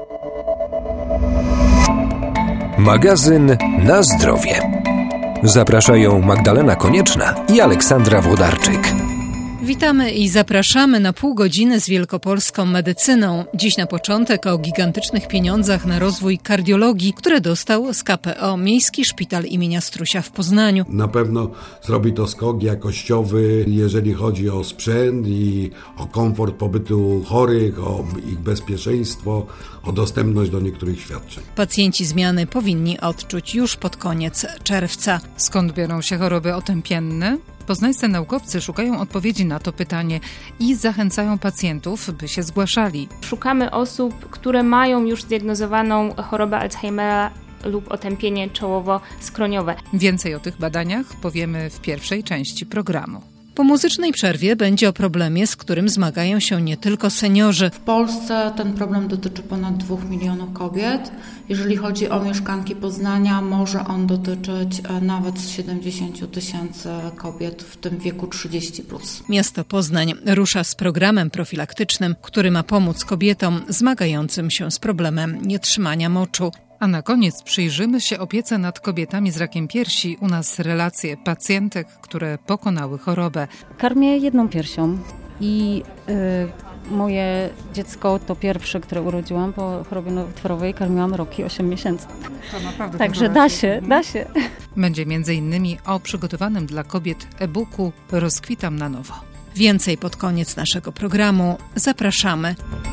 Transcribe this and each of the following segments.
Magazyn Na zdrowie. Zapraszają Magdalena Konieczna i Aleksandra Włodarczyk. Witamy i zapraszamy na pół godziny z wielkopolską medycyną. Dziś na początek o gigantycznych pieniądzach na rozwój kardiologii, które dostał z KPO Miejski Szpital imienia Strusia w Poznaniu. Na pewno zrobi to skok jakościowy, jeżeli chodzi o sprzęt i o komfort pobytu chorych, o ich bezpieczeństwo, o dostępność do niektórych świadczeń. Pacjenci zmiany powinni odczuć już pod koniec czerwca. Skąd biorą się choroby otępienne? Poznańscy naukowcy szukają odpowiedzi na to pytanie i zachęcają pacjentów, by się zgłaszali. Szukamy osób, które mają już zdiagnozowaną chorobę Alzheimera lub otępienie czołowo-skroniowe. Więcej o tych badaniach powiemy w pierwszej części programu. Po muzycznej przerwie będzie o problemie, z którym zmagają się nie tylko seniorzy. W Polsce ten problem dotyczy ponad 2 milionów kobiet. Jeżeli chodzi o mieszkanki Poznania, może on dotyczyć nawet 70 000 kobiet w tym wieku 30+. Miasto Poznań rusza z programem profilaktycznym, który ma pomóc kobietom zmagającym się z problemem nietrzymania moczu. A na koniec przyjrzymy się opiece nad kobietami z rakiem piersi. U nas relacje pacjentek, które pokonały chorobę. Karmię jedną piersią i moje dziecko to pierwsze, które urodziłam po chorobie nowotworowej. Karmiłam rok i 8 miesięcy. To naprawdę Także da się. Będzie m.in. o przygotowanym dla kobiet e-booku Rozkwitam na nowo. Więcej pod koniec naszego programu. Zapraszamy.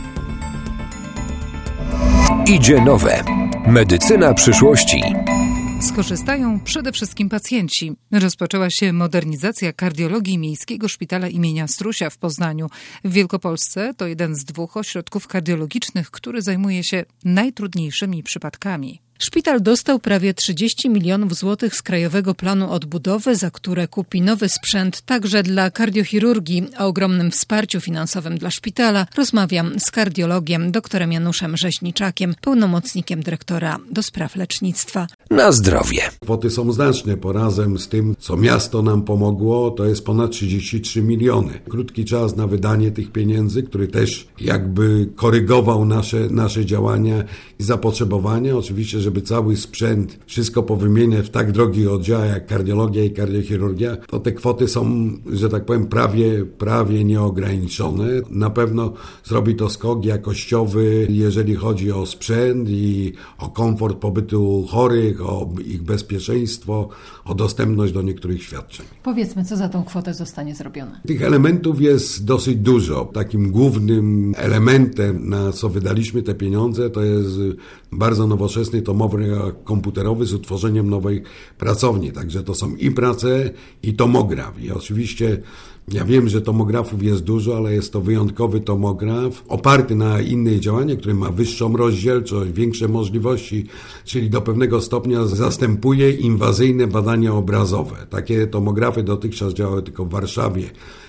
Idzie nowe. Medycyna przyszłości. Skorzystają przede wszystkim pacjenci. Rozpoczęła się modernizacja kardiologii Miejskiego Szpitala imienia Strusia w Poznaniu. W Wielkopolsce to jeden z 2 ośrodków kardiologicznych, który zajmuje się najtrudniejszymi przypadkami. Szpital dostał prawie 30 milionów złotych z Krajowego Planu Odbudowy, za które kupi nowy sprzęt także dla kardiochirurgii. O ogromnym wsparciu finansowym dla szpitala rozmawiam z kardiologiem dr Januszem Rzeźniczakiem, pełnomocnikiem dyrektora do spraw lecznictwa. Na zdrowie. Kwoty są znaczne, bo razem z tym, co miasto nam pomogło, to jest ponad 33 miliony. Krótki czas na wydanie tych pieniędzy, który też jakby korygował nasze działania i zapotrzebowania. Oczywiście, żeby cały sprzęt, wszystko powymieniać w tak drogich oddziałach jak kardiologia i kardiochirurgia, to te kwoty są, że tak powiem, prawie nieograniczone. Na pewno zrobi to skok jakościowy, jeżeli chodzi o sprzęt i o komfort pobytu chorych, o ich bezpieczeństwo, o dostępność do niektórych świadczeń. Powiedzmy, co za tą kwotę zostanie zrobione. Tych elementów jest dosyć dużo. Takim głównym elementem, na co wydaliśmy te pieniądze, to jest bardzo nowoczesny tomograf komputerowy z utworzeniem nowej pracowni. Także to są i prace, i tomograf. I oczywiście ja wiem, że tomografów jest dużo, ale jest to wyjątkowy tomograf, oparty na innej działaniu, który ma wyższą rozdzielczość, większe możliwości, czyli do pewnego stopnia zastępuje inwazyjne badania obrazowe. Takie tomografy dotychczas działały tylko w Warszawie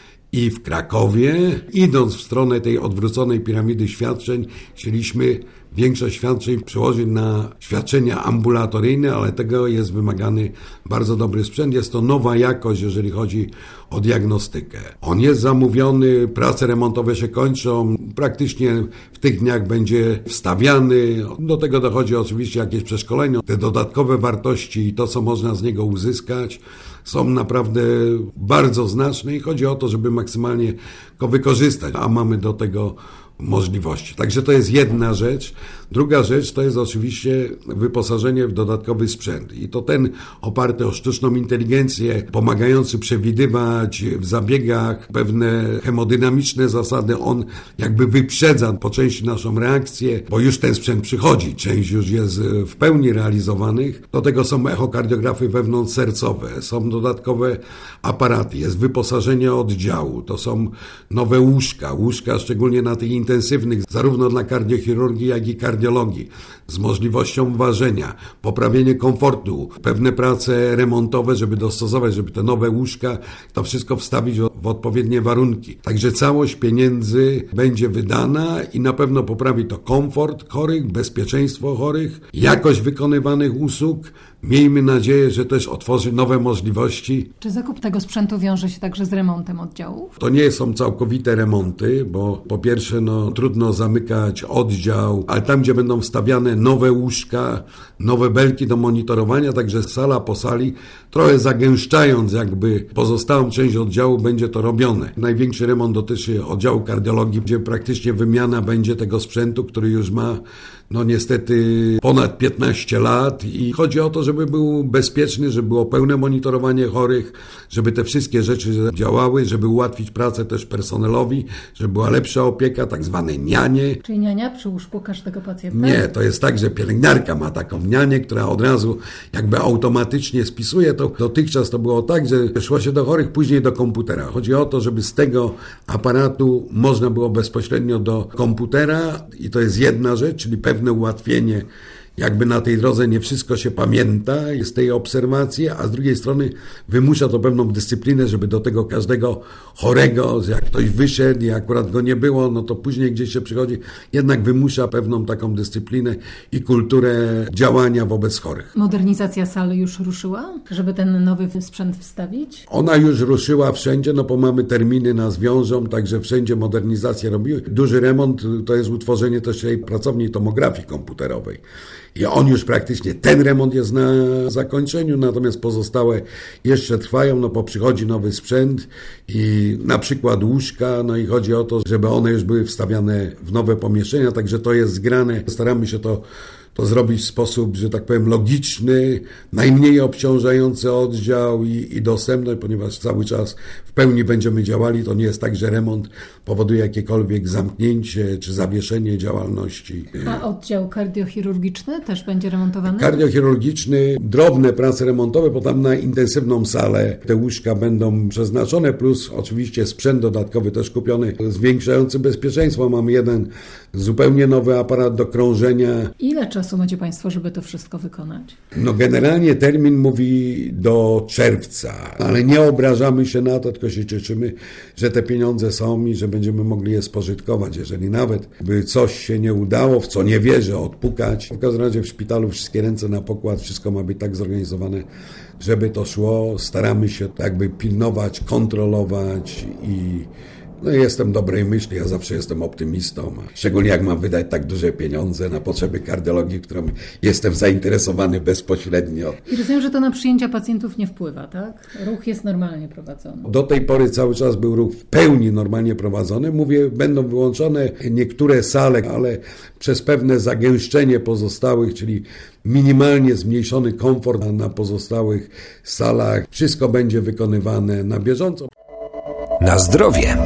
i w Krakowie. Idąc w stronę tej odwróconej piramidy świadczeń, chcieliśmy większość świadczeń przełożyć na świadczenia ambulatoryjne, ale tego jest wymagany bardzo dobry sprzęt. Jest to nowa jakość, jeżeli chodzi o diagnostykę. On jest zamówiony, prace remontowe się kończą, praktycznie w tych dniach będzie wstawiany. Do tego dochodzi oczywiście jakieś przeszkolenie. Te dodatkowe wartości i to, co można z niego uzyskać, są naprawdę bardzo znaczne i chodzi o to, żeby maksymalnie go wykorzystać, a mamy do tego możliwości. Także to jest jedna rzecz. Druga rzecz to jest oczywiście wyposażenie w dodatkowy sprzęt. I to ten oparty o sztuczną inteligencję, pomagający przewidywać w zabiegach pewne hemodynamiczne zasady. On jakby wyprzedza po części naszą reakcję, bo już ten sprzęt przychodzi. Część już jest w pełni realizowanych. Do tego są echokardiografy wewnątrzsercowe, są dodatkowe aparaty, jest wyposażenie oddziału, to są nowe łóżka szczególnie na tych intensywnych, zarówno dla kardiochirurgii, jak i kardiologii, z możliwością ważenia, poprawienie komfortu, pewne prace remontowe, żeby dostosować, żeby te nowe łóżka, to wszystko wstawić w odpowiednie warunki. Także całość pieniędzy będzie wydana i na pewno poprawi to komfort chorych, bezpieczeństwo chorych, jakość wykonywanych usług. Miejmy nadzieję, że też otworzy nowe możliwości. Czy zakup tego sprzętu wiąże się także z remontem oddziałów? To nie są całkowite remonty, bo po pierwsze trudno zamykać oddział, ale tam, gdzie będą wstawiane nowe łóżka, nowe belki do monitorowania, także sala po sali, trochę zagęszczając jakby pozostałą część oddziału, będzie to robione. Największy remont dotyczy oddziału kardiologii, gdzie praktycznie wymiana będzie tego sprzętu, który już ma niestety ponad 15 lat i chodzi o to, żeby był bezpieczny, żeby było pełne monitorowanie chorych, żeby te wszystkie rzeczy działały, żeby ułatwić pracę też personelowi, żeby była lepsza opieka, tak zwane nianie. Czyli niania przy łóżku każdego pacjenta? Nie, to jest tak, że pielęgniarka ma taką nianię, która od razu jakby automatycznie spisuje. To dotychczas to było tak, że szło się do chorych, później do komputera. Chodzi o to, żeby z tego aparatu można było bezpośrednio do komputera i to jest jedna rzecz, czyli pewne ułatwienie. Jakby na tej drodze nie wszystko się pamięta, jest tej obserwacji, a z drugiej strony wymusza to pewną dyscyplinę, żeby do tego każdego chorego, jak ktoś wyszedł i akurat go nie było, to później gdzieś się przychodzi, jednak wymusza pewną taką dyscyplinę i kulturę działania wobec chorych. Modernizacja sali już ruszyła, żeby ten nowy sprzęt wstawić? Ona już ruszyła wszędzie, bo mamy terminy, nas wiążą, także wszędzie modernizację robiły. Duży remont to jest utworzenie też tej pracowni tomografii komputerowej. I on już praktycznie, ten remont jest na zakończeniu, natomiast pozostałe jeszcze trwają, bo przychodzi nowy sprzęt i na przykład łóżka, i chodzi o to, żeby one już były wstawiane w nowe pomieszczenia, także to jest zgrane. Staramy się to zrobić w sposób, że tak powiem, logiczny, najmniej obciążający oddział i dostępny, ponieważ cały czas w pełni będziemy działali. To nie jest tak, że remont powoduje jakiekolwiek zamknięcie czy zawieszenie działalności. A oddział kardiochirurgiczny też będzie remontowany? Kardiochirurgiczny, drobne prace remontowe, bo tam na intensywną salę te łóżka będą przeznaczone, plus oczywiście sprzęt dodatkowy też kupiony, zwiększający bezpieczeństwo. Mamy jeden zupełnie nowy aparat do krążenia. Ile czasu macie Państwo, żeby to wszystko wykonać? Generalnie termin mówi do czerwca, ale nie obrażamy się na to, tylko się cieszymy, że te pieniądze są i że będziemy mogli je spożytkować. Jeżeli nawet by coś się nie udało, w co nie wierzę, odpukać. W każdym razie w szpitalu wszystkie ręce na pokład, wszystko ma być tak zorganizowane, żeby to szło. Staramy się jakby pilnować, kontrolować i jestem dobrej myśli, ja zawsze jestem optymistą, szczególnie jak mam wydać tak duże pieniądze na potrzeby kardiologii, którą jestem zainteresowany bezpośrednio. I rozumiem, że to na przyjęcia pacjentów nie wpływa, tak? Ruch jest normalnie prowadzony. Do tej pory cały czas był ruch w pełni normalnie prowadzony. Mówię, będą wyłączone niektóre sale, ale przez pewne zagęszczenie pozostałych, czyli minimalnie zmniejszony komfort na pozostałych salach. Wszystko będzie wykonywane na bieżąco. Na zdrowie.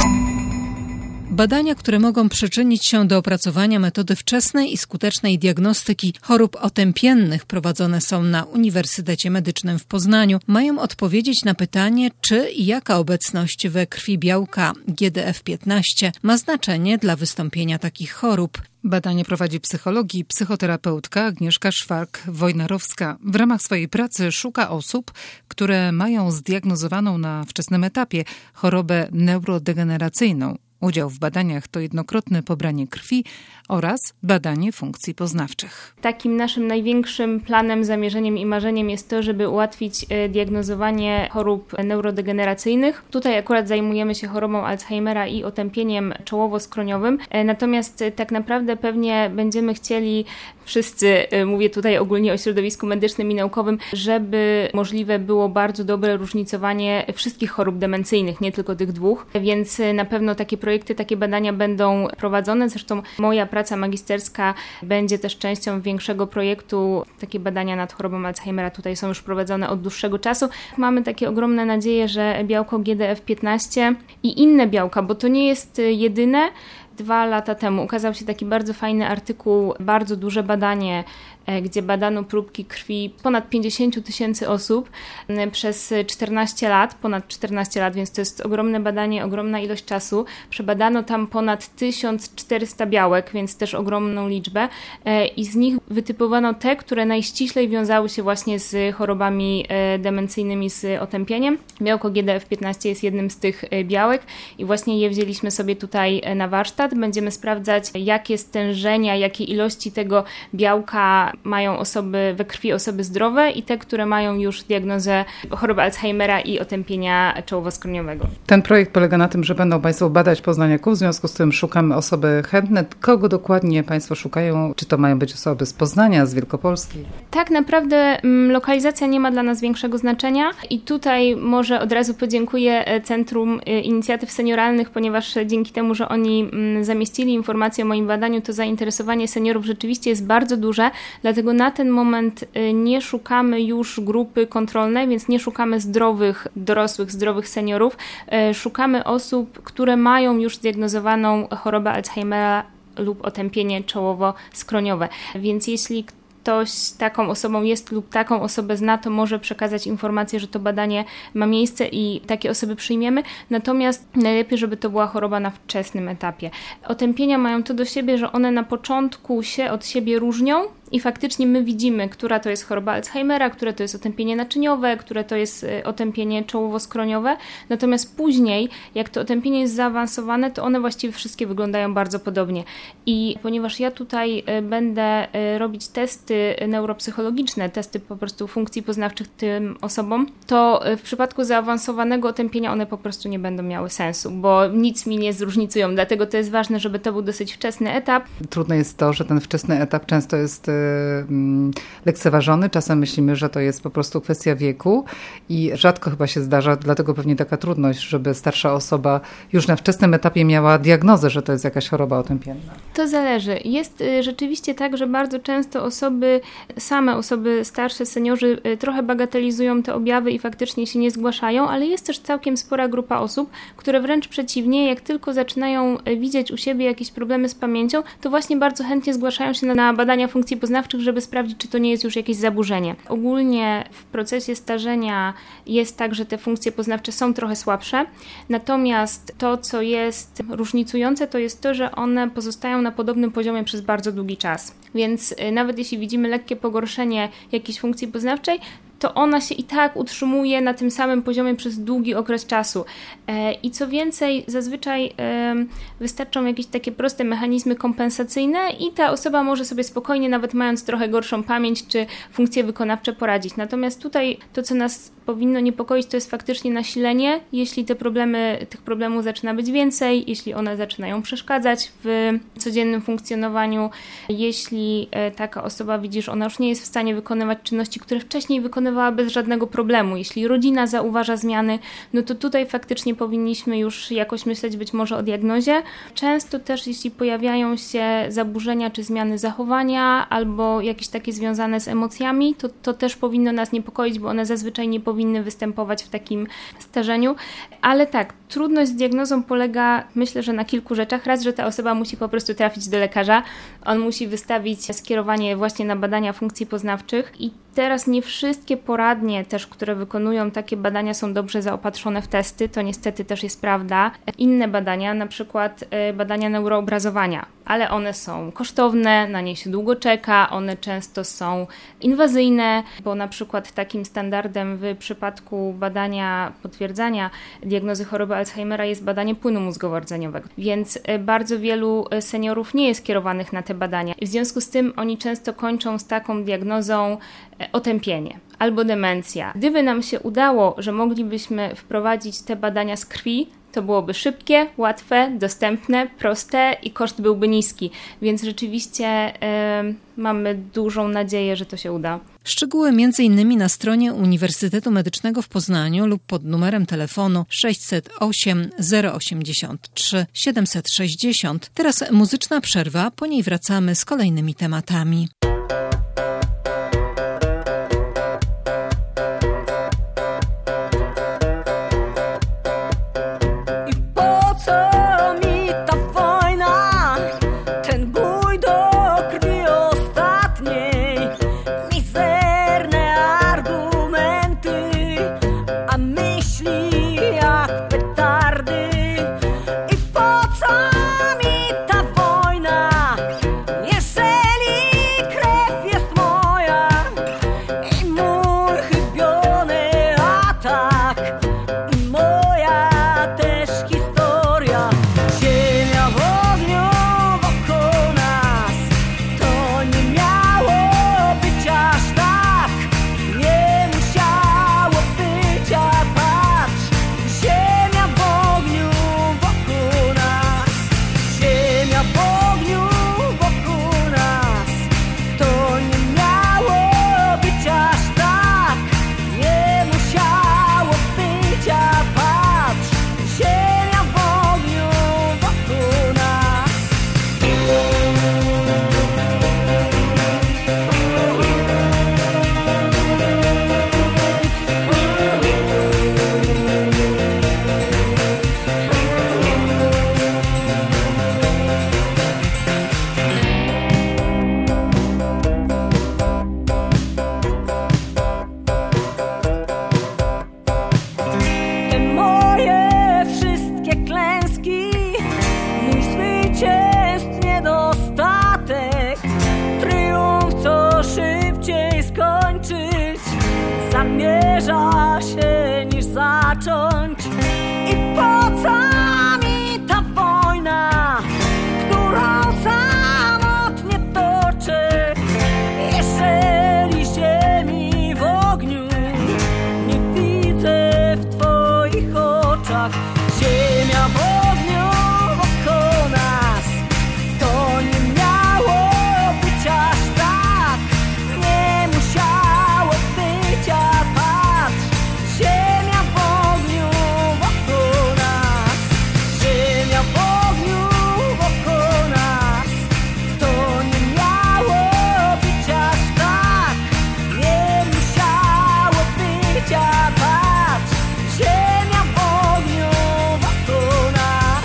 Badania, które mogą przyczynić się do opracowania metody wczesnej i skutecznej diagnostyki chorób otępiennych prowadzone są na Uniwersytecie Medycznym w Poznaniu, mają odpowiedzieć na pytanie, czy i jaka obecność we krwi białka GDF-15 ma znaczenie dla wystąpienia takich chorób. Badanie prowadzi psycholog i psychoterapeutka Agnieszka Szwark-Wojnarowska. W ramach swojej pracy szuka osób, które mają zdiagnozowaną na wczesnym etapie chorobę neurodegeneracyjną. Udział w badaniach to jednokrotne pobranie krwi oraz badanie funkcji poznawczych. Takim naszym największym planem, zamierzeniem i marzeniem jest to, żeby ułatwić diagnozowanie chorób neurodegeneracyjnych. Tutaj akurat zajmujemy się chorobą Alzheimera i otępieniem czołowo-skroniowym. Natomiast tak naprawdę pewnie będziemy chcieli wszyscy, mówię tutaj ogólnie o środowisku medycznym i naukowym, żeby możliwe było bardzo dobre różnicowanie wszystkich chorób demencyjnych, nie tylko tych dwóch. Więc na pewno takie projekty, takie badania będą prowadzone. Zresztą moja praca magisterska będzie też częścią większego projektu. Takie badania nad chorobą Alzheimera tutaj są już prowadzone od dłuższego czasu. Mamy takie ogromne nadzieje, że białko GDF-15 i inne białka, bo to nie jest jedyne. 2 lata temu ukazał się taki bardzo fajny artykuł, bardzo duże badanie, gdzie badano próbki krwi ponad 50 000 osób przez 14 lat, ponad 14 lat, więc to jest ogromne badanie, ogromna ilość czasu. Przebadano tam ponad 1400 białek, więc też ogromną liczbę i z nich wytypowano te, które najściślej wiązały się właśnie z chorobami demencyjnymi, z otępieniem. Białko GDF-15 jest jednym z tych białek i właśnie je wzięliśmy sobie tutaj na warsztat. Będziemy sprawdzać, jakie stężenia, jakie ilości tego białka mają we krwi osoby zdrowe i te, które mają już diagnozę choroby Alzheimera i otępienia czołowo-skroniowego. Ten projekt polega na tym, że będą Państwo badać poznaniaków, w związku z tym szukamy osoby chętne. Kogo dokładnie Państwo szukają? Czy to mają być osoby z Poznania, z Wielkopolski? Tak naprawdę lokalizacja nie ma dla nas większego znaczenia i tutaj może od razu podziękuję Centrum Inicjatyw Senioralnych, ponieważ dzięki temu, że oni zamieścili informację o moim badaniu, to zainteresowanie seniorów rzeczywiście jest bardzo duże, dlatego na ten moment nie szukamy już grupy kontrolnej, więc nie szukamy zdrowych, dorosłych, zdrowych seniorów. Szukamy osób, które mają już zdiagnozowaną chorobę Alzheimera lub otępienie czołowo-skroniowe. Więc jeśli ktoś taką osobą jest lub taką osobę zna, to może przekazać informację, że to badanie ma miejsce i takie osoby przyjmiemy. Natomiast najlepiej, żeby to była choroba na wczesnym etapie. Otępienia mają to do siebie, że one na początku się od siebie różnią i faktycznie my widzimy, która to jest choroba Alzheimera, które to jest otępienie naczyniowe, które to jest otępienie czołowo-skroniowe. Natomiast później, jak to otępienie jest zaawansowane, to one właściwie wszystkie wyglądają bardzo podobnie. I ponieważ ja tutaj będę robić testy neuropsychologiczne, testy po prostu funkcji poznawczych tym osobom, to w przypadku zaawansowanego otępienia one po prostu nie będą miały sensu, bo nic mi nie zróżnicują. Dlatego to jest ważne, żeby to był dosyć wczesny etap. Trudne jest to, że ten wczesny etap często jest lekceważony. Czasem myślimy, że to jest po prostu kwestia wieku i rzadko chyba się zdarza, dlatego pewnie taka trudność, żeby starsza osoba już na wczesnym etapie miała diagnozę, że to jest jakaś choroba otępienna. To zależy. Jest rzeczywiście tak, że bardzo często osoby starsze, seniorzy trochę bagatelizują te objawy i faktycznie się nie zgłaszają, ale jest też całkiem spora grupa osób, które wręcz przeciwnie, jak tylko zaczynają widzieć u siebie jakieś problemy z pamięcią, to właśnie bardzo chętnie zgłaszają się na badania funkcji poznawczych, żeby sprawdzić, czy to nie jest już jakieś zaburzenie. Ogólnie w procesie starzenia jest tak, że te funkcje poznawcze są trochę słabsze, natomiast to, co jest różnicujące, to jest to, że one pozostają na podobnym poziomie przez bardzo długi czas. Więc nawet jeśli widzimy lekkie pogorszenie jakiejś funkcji poznawczej, to ona się i tak utrzymuje na tym samym poziomie przez długi okres czasu. I co więcej, zazwyczaj wystarczą jakieś takie proste mechanizmy kompensacyjne i ta osoba może sobie spokojnie, nawet mając trochę gorszą pamięć czy funkcje wykonawcze, poradzić. Natomiast tutaj to, co nas powinno niepokoić, to jest faktycznie nasilenie. Jeśli tych problemów zaczyna być więcej, jeśli one zaczynają przeszkadzać w codziennym funkcjonowaniu, jeśli taka osoba widzi, że ona już nie jest w stanie wykonywać czynności, które wcześniej wykonywała bez żadnego problemu. Jeśli rodzina zauważa zmiany, no to tutaj faktycznie powinniśmy już jakoś myśleć być może o diagnozie. Często też, jeśli pojawiają się zaburzenia czy zmiany zachowania albo jakieś takie związane z emocjami, to też powinno nas niepokoić, bo one zazwyczaj nie powinny występować w takim starzeniu. Ale tak, trudność z diagnozą polega, myślę, że na kilku rzeczach. Raz, że ta osoba musi po prostu trafić do lekarza. On musi wystawić skierowanie właśnie na badania funkcji poznawczych i teraz nie wszystkie poradnie też, które wykonują takie badania, są dobrze zaopatrzone w testy. To niestety też jest prawda. Inne badania, na przykład badania neuroobrazowania, ale one są kosztowne, na nie się długo czeka, one często są inwazyjne, bo na przykład takim standardem w przypadku badania potwierdzania diagnozy choroby Alzheimera jest badanie płynu mózgowo-rdzeniowego, więc bardzo wielu seniorów nie jest kierowanych na te badania. I w związku z tym oni często kończą z taką diagnozą otępienie albo demencja. Gdyby nam się udało, że moglibyśmy wprowadzić te badania z krwi, to byłoby szybkie, łatwe, dostępne, proste i koszt byłby niski. Więc rzeczywiście mamy dużą nadzieję, że to się uda. Szczegóły m.in. na stronie Uniwersytetu Medycznego w Poznaniu lub pod numerem telefonu 608 083 760. Teraz muzyczna przerwa, po niej wracamy z kolejnymi tematami. Jeżeli zacząć i po co mi ta wojna, którą samotnie toczę, jeżeli ziemi w ogniu nie widzę w twoich oczach. Ziemia w ogniu wokół nas, to nie miało być aż tak, nie musiało być, a patrz, ziemia w ogniu wokół nas, ziemia w ogniu wokół nas, to nie miało być aż tak, nie musiało być, a patrz, ziemia w ogniu wokół nas.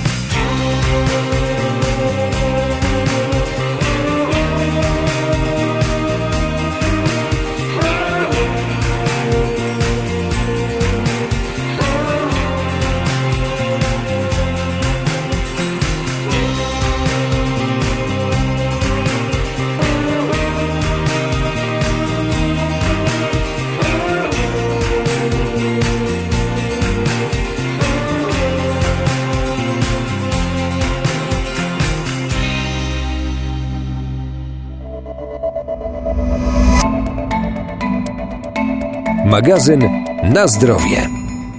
Magazyn Na zdrowie.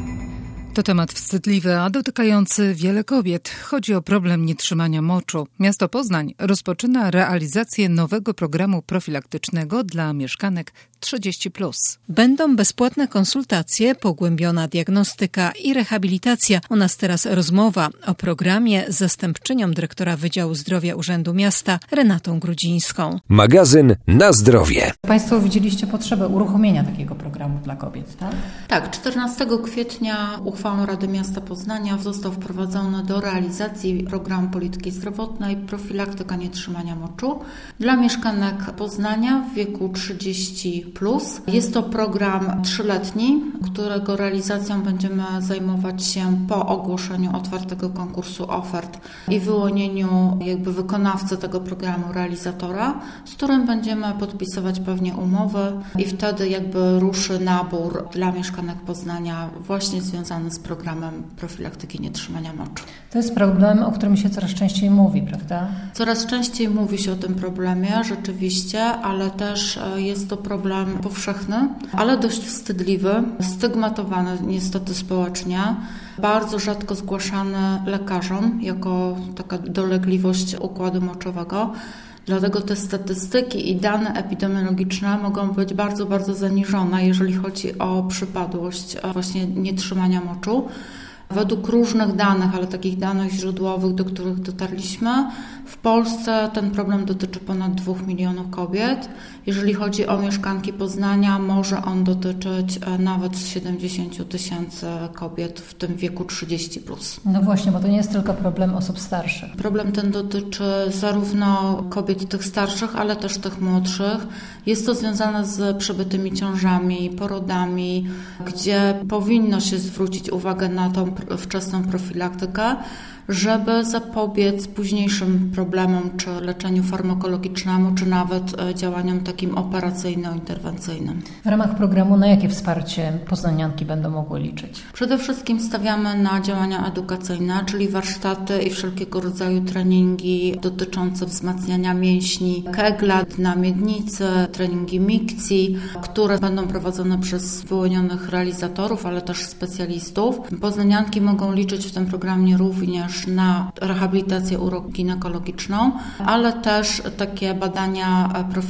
To temat wstydliwy, a dotykający wiele kobiet. Chodzi o problem nietrzymania moczu. Miasto Poznań rozpoczyna realizację nowego programu profilaktycznego dla mieszkanek 30+. Będą bezpłatne konsultacje, pogłębiona diagnostyka i rehabilitacja. U nas teraz rozmowa o programie z zastępczynią dyrektora Wydziału Zdrowia Urzędu Miasta Renatą Grudzińską. Magazyn Na zdrowie. Państwo widzieliście potrzebę uruchomienia takiego programu dla kobiet, tak? Tak, 14 kwietnia uchwałą Rady Miasta Poznania został wprowadzony do realizacji programu polityki zdrowotnej profilaktyka nietrzymania moczu dla mieszkanek Poznania w wieku 30+. Jest to program 3-letni, którego realizacją będziemy zajmować się po ogłoszeniu otwartego konkursu ofert i wyłonieniu wykonawcy tego programu, realizatora, z którym będziemy podpisywać pewnie umowy i wtedy ruszy nabór dla mieszkanek Poznania właśnie związany z programem profilaktyki nietrzymania moczu. To jest problem, o którym się coraz częściej mówi, prawda? Coraz częściej mówi się o tym problemie, rzeczywiście, ale też jest to problem powszechny, ale dość wstydliwy, stygmatowany niestety społecznie, bardzo rzadko zgłaszany lekarzom jako taka dolegliwość układu moczowego. Dlatego te statystyki i dane epidemiologiczne mogą być bardzo, bardzo zaniżone, jeżeli chodzi o przypadłość właśnie nietrzymania moczu. Według różnych danych, ale takich danych źródłowych, do których dotarliśmy, w Polsce ten problem dotyczy ponad 2 milionów kobiet. Jeżeli chodzi o mieszkanki Poznania, może on dotyczyć nawet 70 000 kobiet w tym wieku 30+. No właśnie, bo to nie jest tylko problem osób starszych. Problem ten dotyczy zarówno kobiet tych starszych, ale też tych młodszych. Jest to związane z przebytymi ciążami, porodami, gdzie powinno się zwrócić uwagę na tą wczesną profilaktykę, żeby zapobiec późniejszym problemom, czy leczeniu farmakologicznemu, czy nawet działaniom takim operacyjno-interwencyjnym. W ramach programu na jakie wsparcie poznanianki będą mogły liczyć? Przede wszystkim stawiamy na działania edukacyjne, czyli warsztaty i wszelkiego rodzaju treningi dotyczące wzmacniania mięśni kegla na miednicy, treningi mikcji, które będą prowadzone przez wyłonionych realizatorów, ale też specjalistów. Poznanianki mogą liczyć w tym programie również na rehabilitację uroginekologiczną, ale też takie badania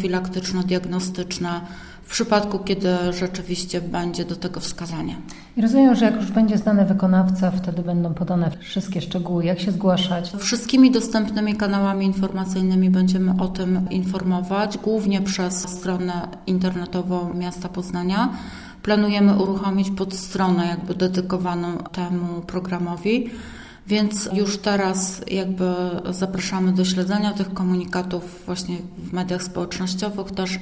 profilaktyczno-diagnostyczne w przypadku, kiedy rzeczywiście będzie do tego wskazanie. I rozumiem, że jak już będzie znany wykonawca, wtedy będą podane wszystkie szczegóły, jak się zgłaszać. Wszystkimi dostępnymi kanałami informacyjnymi będziemy o tym informować, głównie przez stronę internetową Miasta Poznania. Planujemy uruchomić podstronę dedykowaną temu programowi, więc już teraz zapraszamy do śledzenia tych komunikatów właśnie w mediach społecznościowych, też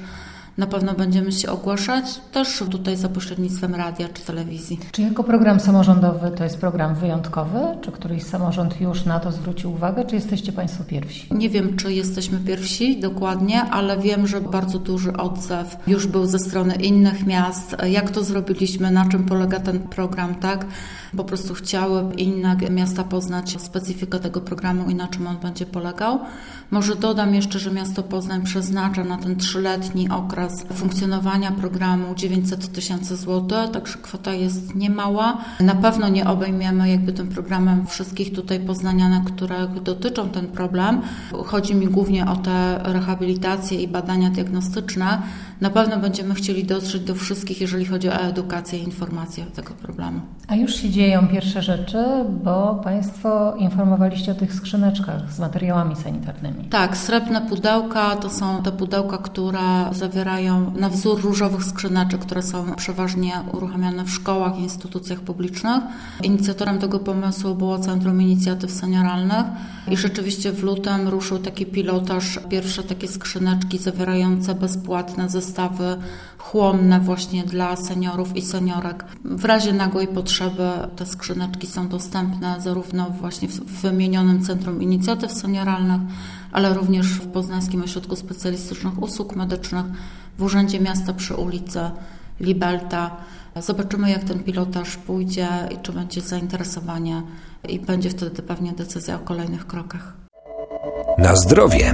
na pewno będziemy się ogłaszać, też tutaj za pośrednictwem radia czy telewizji. Czy jako program samorządowy to jest program wyjątkowy? Czy któryś samorząd już na to zwrócił uwagę, czy jesteście Państwo pierwsi? Nie wiem, czy jesteśmy pierwsi dokładnie, ale wiem, że bardzo duży odzew już był ze strony innych miast. Jak to zrobiliśmy, na czym polega ten program, tak? Po prostu chciały inne miasta poznać specyfikę tego programu i na czym on będzie polegał. Może dodam jeszcze, że miasto Poznań przeznacza na ten 3-letni okres funkcjonowania programu 900 000 złotych, także kwota jest niemała. Na pewno nie obejmiemy tym programem wszystkich tutaj poznanianek, których dotyczą ten problem. Chodzi mi głównie o te rehabilitacje i badania diagnostyczne. Na pewno będziemy chcieli dotrzeć do wszystkich, jeżeli chodzi o edukację i informację tego problemu. A już się dzieją pierwsze rzeczy, bo Państwo informowaliście o tych skrzyneczkach z materiałami sanitarnymi. Tak, srebrne pudełka to są te pudełka, które zawierają na wzór różowych skrzyneczek, które są przeważnie uruchamiane w szkołach i instytucjach publicznych. Inicjatorem tego pomysłu było Centrum Inicjatyw Senioralnych i rzeczywiście w lutym ruszył taki pilotaż, pierwsze takie skrzyneczki zawierające bezpłatne zestawy chłonne właśnie dla seniorów i seniorek. W razie nagłej potrzeby te skrzyneczki są dostępne zarówno właśnie w wymienionym Centrum Inicjatyw Senioralnych, ale również w Poznańskim Ośrodku Specjalistycznych Usług Medycznych, w Urzędzie Miasta przy ulicy Libelta. Zobaczymy, jak ten pilotaż pójdzie i czy będzie zainteresowanie i będzie wtedy pewnie decyzja o kolejnych krokach. Na zdrowie.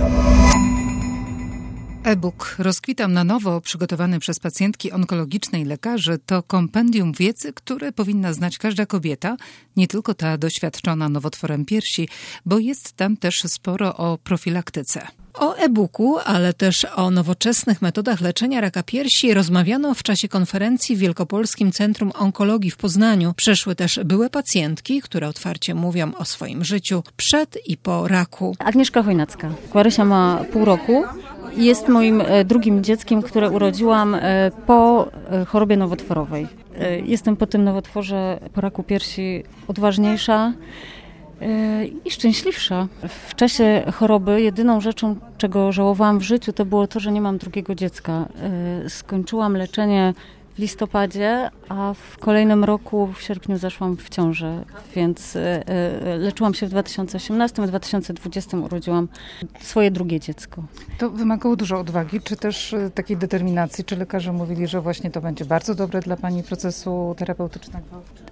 E-book Rozkwitam na nowo, przygotowany przez pacjentki onkologiczne i lekarzy, to kompendium wiedzy, które powinna znać każda kobieta, nie tylko ta doświadczona nowotworem piersi, bo jest tam też sporo o profilaktyce. O e-booku, ale też o nowoczesnych metodach leczenia raka piersi rozmawiano w czasie konferencji w Wielkopolskim Centrum Onkologii w Poznaniu. Przyszły też byłe pacjentki, które otwarcie mówią o swoim życiu przed i po raku. Agnieszka Chojnacka. Marysia ma pół roku. Jest moim drugim dzieckiem, które urodziłam po chorobie nowotworowej. Jestem po tym nowotworze, po raku piersi odważniejsza i szczęśliwsza. W czasie choroby jedyną rzeczą, czego żałowałam w życiu, to było to, że nie mam drugiego dziecka. Skończyłam leczenie w listopadzie, a w kolejnym roku, w sierpniu, zaszłam w ciążę, więc leczyłam się w 2018, w 2020 urodziłam swoje drugie dziecko. To wymagało dużo odwagi, czy też takiej determinacji? Czy lekarze mówili, że właśnie to będzie bardzo dobre dla Pani procesu terapeutycznego?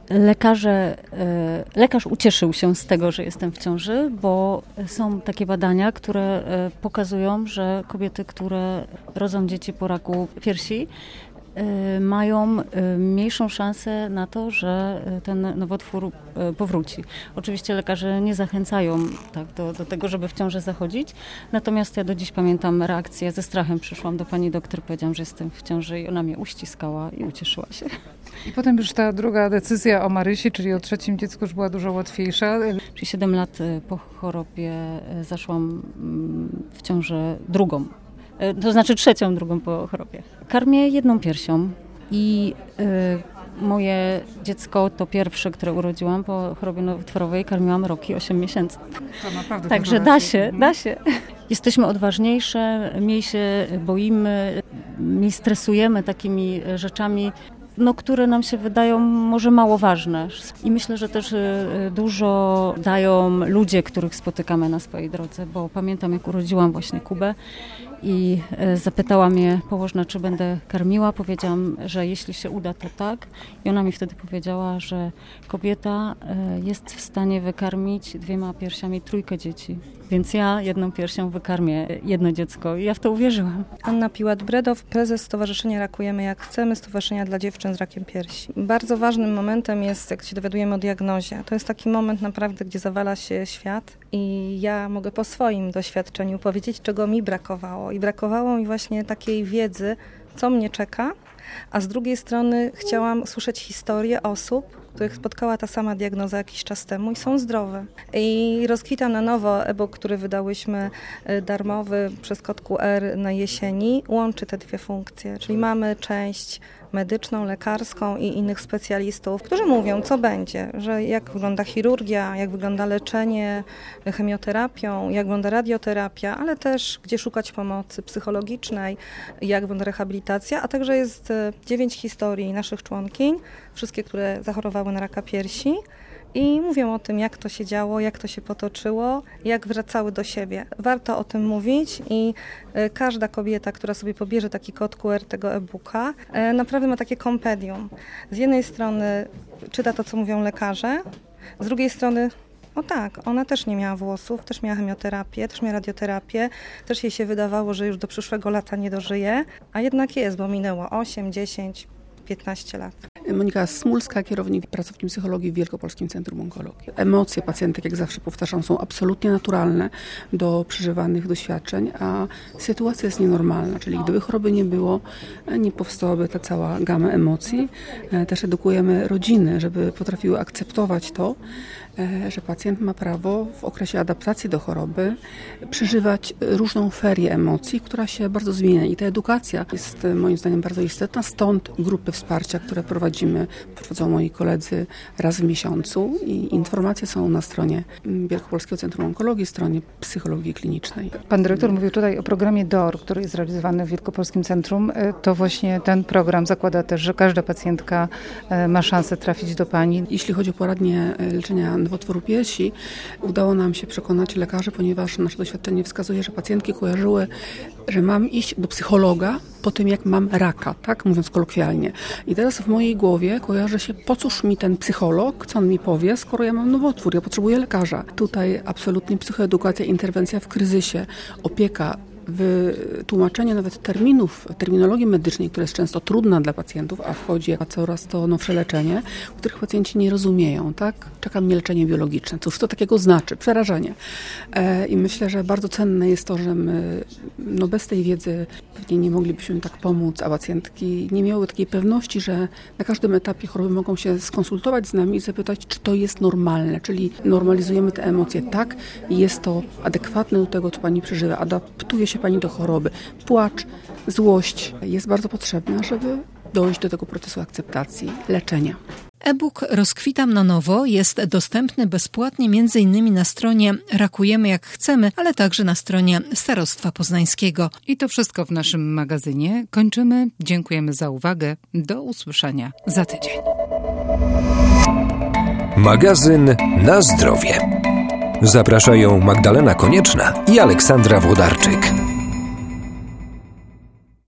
Lekarz ucieszył się z tego, że jestem w ciąży, bo są takie badania, które pokazują, że kobiety, które rodzą dzieci po raku piersi, mają mniejszą szansę na to, że ten nowotwór powróci. Oczywiście lekarze nie zachęcają do tego, żeby w ciążę zachodzić, natomiast ja do dziś pamiętam reakcję, ze strachem przyszłam do pani doktor, powiedziałam, że jestem w ciąży i ona mnie uściskała i ucieszyła się. I potem już ta druga decyzja o Marysi, czyli o trzecim dziecku, już była dużo łatwiejsza. Czyli 7 lat po chorobie zaszłam w ciążę drugą. To znaczy drugą po chorobie. Karmię jedną piersią i moje dziecko to pierwsze, które urodziłam po chorobie nowotworowej, karmiłam rok i 8 miesięcy. To naprawdę także da się. Jesteśmy odważniejsze, mniej się boimy, mniej stresujemy takimi rzeczami, które nam się wydają może mało ważne. I myślę, że też dużo dają ludzie, których spotykamy na swojej drodze, bo pamiętam, jak urodziłam właśnie Kubę i zapytała mnie położna, czy będę karmiła. Powiedziałam, że jeśli się uda, to tak. I ona mi wtedy powiedziała, że kobieta jest w stanie wykarmić 2 piersiami 3 dzieci. Więc ja jedną piersią wykarmię jedno dziecko i ja w to uwierzyłam. Anna Piłat-Bredow, prezes Stowarzyszenia Rakujemy Jak Chcemy, Stowarzyszenia dla Dziewczyn z rakiem piersi. Bardzo ważnym momentem jest, jak się dowiadujemy o diagnozie. To jest taki moment naprawdę, gdzie zawala się świat i ja mogę po swoim doświadczeniu powiedzieć, czego mi brakowało. I brakowało mi właśnie takiej wiedzy, co mnie czeka, a z drugiej strony chciałam słyszeć historie osób, których spotkała ta sama diagnoza jakiś czas temu i są zdrowe. I rozkwita na nowo e-book, który wydałyśmy darmowy przez kod QR na jesieni, łączy te dwie funkcje, czyli mamy część medyczną, lekarską i innych specjalistów, którzy mówią, co będzie, że jak wygląda chirurgia, jak wygląda leczenie chemioterapią, jak wygląda radioterapia, ale też gdzie szukać pomocy psychologicznej, jak wygląda rehabilitacja, a także jest 9 historii naszych członkiń, wszystkie, które zachorowały na raka piersi. I mówią o tym, jak to się działo, jak to się potoczyło, jak wracały do siebie. Warto o tym mówić i każda kobieta, która sobie pobierze taki kod QR tego e-booka, naprawdę ma takie kompendium. Z jednej strony czyta to, co mówią lekarze, z drugiej strony o tak, ona też nie miała włosów, też miała chemioterapię, też miała radioterapię, też jej się wydawało, że już do przyszłego lata nie dożyje, a jednak jest, bo minęło 8, 10, 15 lat. Monika Smulska, kierownik pracowni psychologii w Wielkopolskim Centrum Onkologii. Emocje pacjentek, jak zawsze powtarzam, są absolutnie naturalne do przeżywanych doświadczeń, a sytuacja jest nienormalna, czyli gdyby choroby nie było, nie powstałaby ta cała gama emocji. Też edukujemy rodziny, żeby potrafiły akceptować to, że pacjent ma prawo w okresie adaptacji do choroby przeżywać różną ferię emocji, która się bardzo zmienia. I ta edukacja jest moim zdaniem bardzo istotna, stąd grupy wsparcia, które prowadzą moi koledzy raz w miesiącu i informacje są na stronie Wielkopolskiego Centrum Onkologii, stronie psychologii klinicznej. Pan dyrektor mówił tutaj o programie DOR, który jest realizowany w Wielkopolskim Centrum. To właśnie ten program zakłada też, że każda pacjentka ma szansę trafić do Pani. Jeśli chodzi o poradnie leczenia nowotworu piersi, udało nam się przekonać lekarzy, ponieważ nasze doświadczenie wskazuje, że pacjentki kojarzyły, że mam iść do psychologa po tym, jak mam raka, tak mówiąc kolokwialnie. I teraz w mojej głowie kojarzy się, po cóż mi ten psycholog, co on mi powie, skoro ja mam nowotwór, ja potrzebuję lekarza. Tutaj absolutnie psychoedukacja, interwencja w kryzysie, opieka, wytłumaczenie nawet terminologii medycznej, która jest często trudna dla pacjentów, a wchodzi coraz to nowsze leczenie, których pacjenci nie rozumieją, tak? Czeka mnie leczenie biologiczne. Cóż to takiego znaczy? Przerażenie. I myślę, że bardzo cenne jest to, że my bez tej wiedzy pewnie nie moglibyśmy tak pomóc, a pacjentki nie miały takiej pewności, że na każdym etapie choroby mogą się skonsultować z nami i zapytać, czy to jest normalne, czyli normalizujemy te emocje, tak? I jest to adekwatne do tego, co Pani przeżywa, adaptuje się Pani do choroby. Płacz, złość jest bardzo potrzebna, żeby dojść do tego procesu akceptacji, leczenia. E-book Rozkwitam na nowo jest dostępny bezpłatnie m.in. na stronie Rakujemy jak chcemy, ale także na stronie Starostwa Poznańskiego. I to wszystko w naszym magazynie. Kończymy. Dziękujemy za uwagę. Do usłyszenia za tydzień. Magazyn Na zdrowie. Zapraszają Magdalena Konieczna i Aleksandra Włodarczyk.